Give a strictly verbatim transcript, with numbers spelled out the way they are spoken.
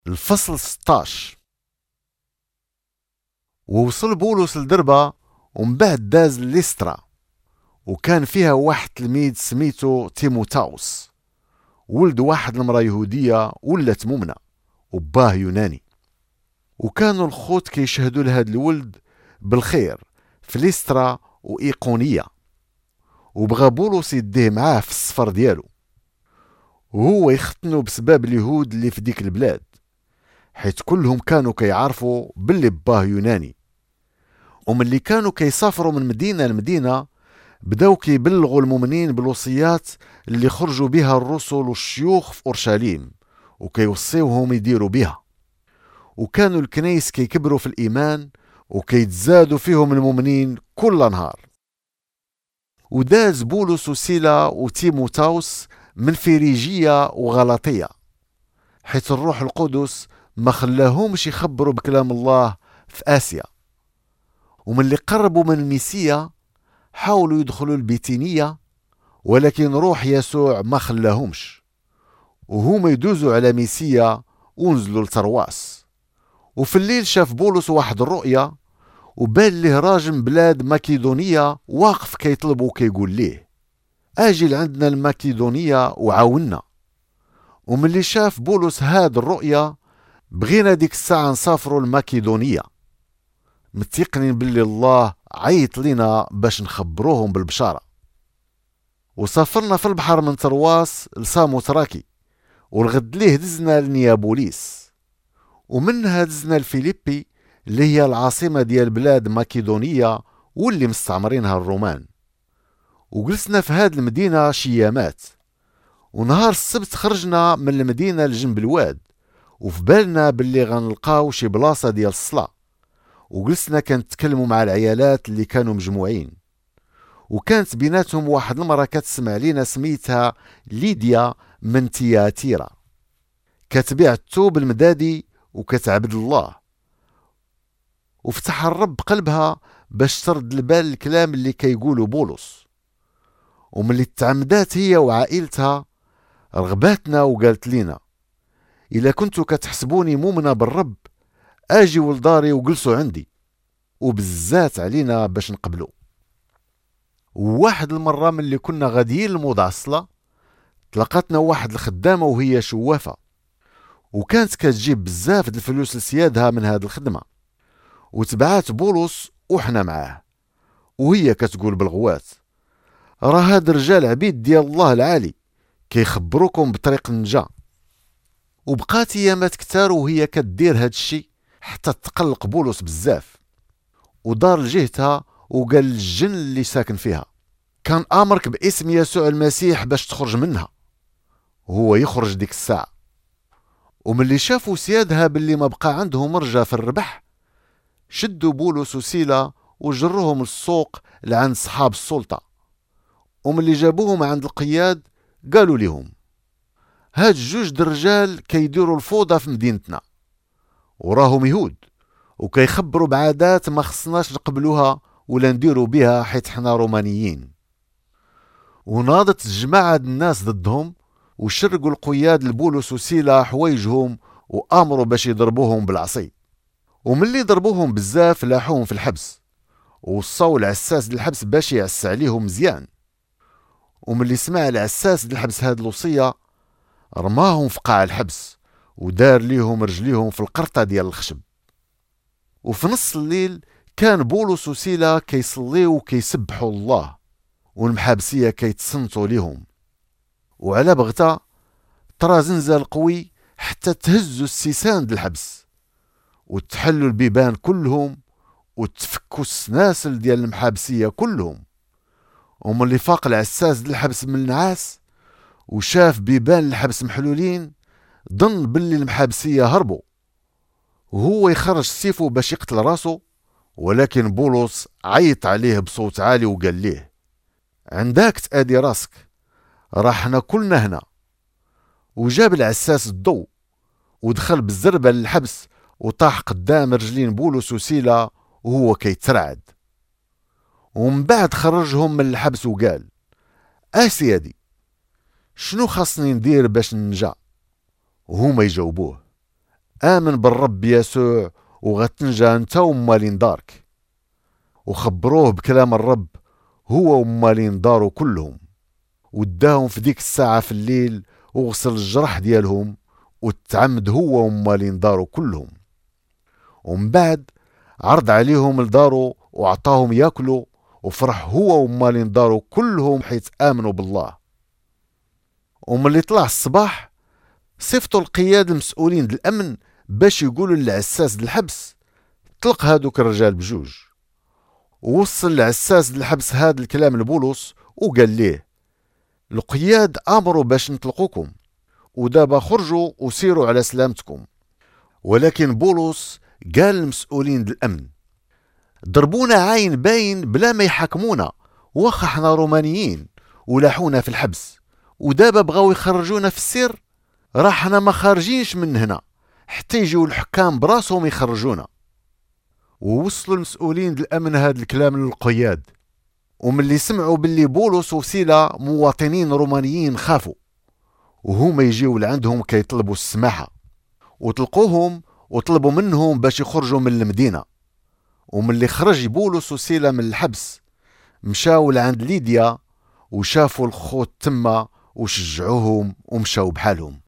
الفصل ستطاش. ووصل بولس لدربة ومن بعد داز ليسترا، وكان فيها واحد تلميذ سميتو تيموتاوس، ولد واحد المرأة يهودية ولات مؤمنة وباه يوناني. وكانوا الخوت كيشهدوا لهاد الولد بالخير في ليسترا وإيقونية، وبغى بولس يديه معاه في السفر ديالو، وهو يختنوا بسبب اليهود اللي في ديك البلاد، حيث كلهم كانوا كيعرفوا باللي باه يوناني. ومن اللي كانوا كيسافروا من مدينة لمدينة بداو كيبلغوا المؤمنين بالوصيات اللي خرجوا بها الرسل والشيوخ في أورشليم، وكيوصيوهم يديروا بها. وكانوا الكنيس كيكبروا في الإيمان وكيتزادوا فيهم المؤمنين كل نهار. وداز بولس وسيلا وتيموتاوس من فيريجية وغلاطية، حيث الروح القدس ما خلاهمش يخبروا بكلام الله في آسيا. ومن اللي قربوا من ميسيا حاولوا يدخلوا البيتينية، ولكن روح يسوع ما خلاهمش، وهما يدوزوا على ميسيا ونزلوا لترواس. وفي الليل شاف بولس واحد الرؤيا، وبان له راجل بلاد ماكيدونية واقف كيطلب وكيقول ليه اجي لعندنا الماكيدونية وعاونا. ومن اللي شاف بولس هاد الرؤيا بغينا ديك الساعة نسافروا الماكيدونية، متيقنين باللي الله عيط لينا باش نخبروهم بالبشارة. وسافرنا في البحر من ترواس لساموتراكي، والغد ليه دزنا لنيابوليس، ومنها دزنا لفيليبي اللي هي العاصمة ديال بلاد ماكيدونية واللي مستعمرينها الرومان. وجلسنا في هاد المدينة شيامات، ونهار السبت خرجنا من المدينة لجنب الواد، وفي بالنا باللي غنلقاو شي بلاصة ديال الصلاة. وجلسنا كنتكلموا مع العيالات اللي كانوا مجموعين، وكانت بيناتهم واحد المرأة كتسمع لينا سميتها ليديا من تياتيرا، كتبيع الثوب المدادي وكتعبد الله. وفتح الرب قلبها باش ترد البال الكلام اللي كيقولوا بولس. ومن اللي تعمدات هي وعائلتها رغباتنا وقالت لينا إلا كنتوا كتحسبوني مؤمنة بالرب اجيوا لداري وجلسوا عندي، وبزات علينا باش نقبلوا. وواحد المرة من اللي كنا غاديين لموضع الصلاة تلقاتنا واحد الخدامة وهي شوافة، وكانت كتجيب بزاف د الفلوس لسيادها من هاد الخدمة. وتبعات بولس وحنا معاه، وهي كتقول بالغوات راه هاد الرجال عبيد ديال الله العالي كيخبروكم بطريق النجاة. وبقات ايامات كتار وهي كدير هاد الشي حتى تقلق بولس بزاف، ودار لجهتها وقال للجن اللي ساكن فيها كان امرك باسم يسوع المسيح باش تخرج منها. وهو يخرج ديك الساعة. ومن اللي شافوا سيادها باللي ما بقى عندهم مرجع في الربح شدوا بولس وسيلة وجروهم للسوق لعند صحاب السلطة. ومن اللي جابوهم عند القياد قالوا لهم هاد جوج درجال كيديروا الفوضى في مدينتنا، وراهم يهود وكيخبروا بعادات ما خصناش نقبلوها ولا نديروا بها حيت حنا رومانيين. وناضت جماعة الناس ضدهم وشرقوا القياد لبولس وسيلة حوايجهم وامروا باش يضربوهم بالعصي. وملي ضربوهم بزاف لاحوهم في الحبس، ووصاو العساس للحبس باش يعس عليهم مزيان. وملي سمع العساس للحبس هاد الوصية رماهم في قاع الحبس ودار ليهم رجليهم في القرطة ديال الخشب. وفي نص الليل كان بولس وسيلة كيصليو وكيسبحوا الله، والمحابسية كيتصنتوا ليهم. وعلى بغتا طرا زنزال قوي حتى تهزوا السيسان د الحبس وتحلوا البيبان كلهم وتفكوا السناسل ديال المحابسية كلهم. ومن اللي فاق العساس د الحبس من النعاس وشاف بيبان الحبس محلولين ظن باللي المحابسية هربوا، وهو يخرج سيفه باش يقتل راسه. ولكن بولس عيط عليه بصوت عالي وقال ليه عندك تأدي راسك، راحنا كلنا هنا. وجاب العساس الضوء ودخل بالزربة للحبس وطاح قدام رجلين بولس وسيلة وهو كيترعد. ومن بعد خرجهم من الحبس وقال اسيادي شنو خاصني ندير باش ننجا؟ وهما يجاوبوه آمن بالرب يسوع وغتنجى انت ومالين دارك. وخبروه بكلام الرب هو ومالين دارو كلهم، وداهم في ديك الساعة في الليل وغسل الجرح ديالهم وتعمد هو ومالين دارو كلهم. ومن بعد عرض عليهم لدارو وعطاهم ياكلوا، وفرح هو ومالين دارو كلهم حيث آمنوا بالله. وملي طلع الصباح صيفطوا القياد المسؤولين د الأمن باش يقولوا للعساس د الحبس طلق هادوك الرجال بجوج. ووصل العساس د الحبس هاد الكلام لبولس وقال ليه القياد امروا باش نطلقوكم، ودابا خرجوا وسيروا على سلامتكم. ولكن بولس قال للمسؤولين د الأمن ضربونا عين باين بلا ما يحاكمونا، واخا حنا رومانيين ولاحونا في الحبس، ودابا بغاو يخرجونا في السر، راه حنا ما خارجينش من هنا حتى يجيو الحكام براسهم يخرجونا. ووصلوا المسؤولين د الأمن هاد الكلام للقياد، وملي سمعوا باللي بولس وسيلة مواطنين رومانيين خافوا، وهما يجيو لعندهم كيطلبوا السماحة، وطلقوهم وطلبوا منهم باش يخرجوا من المدينة. وملي خرج بولس وسيلة من الحبس مشاو لعند ليديا وشافوا الخوت تما وشجعوهم ومشاو بحالهم.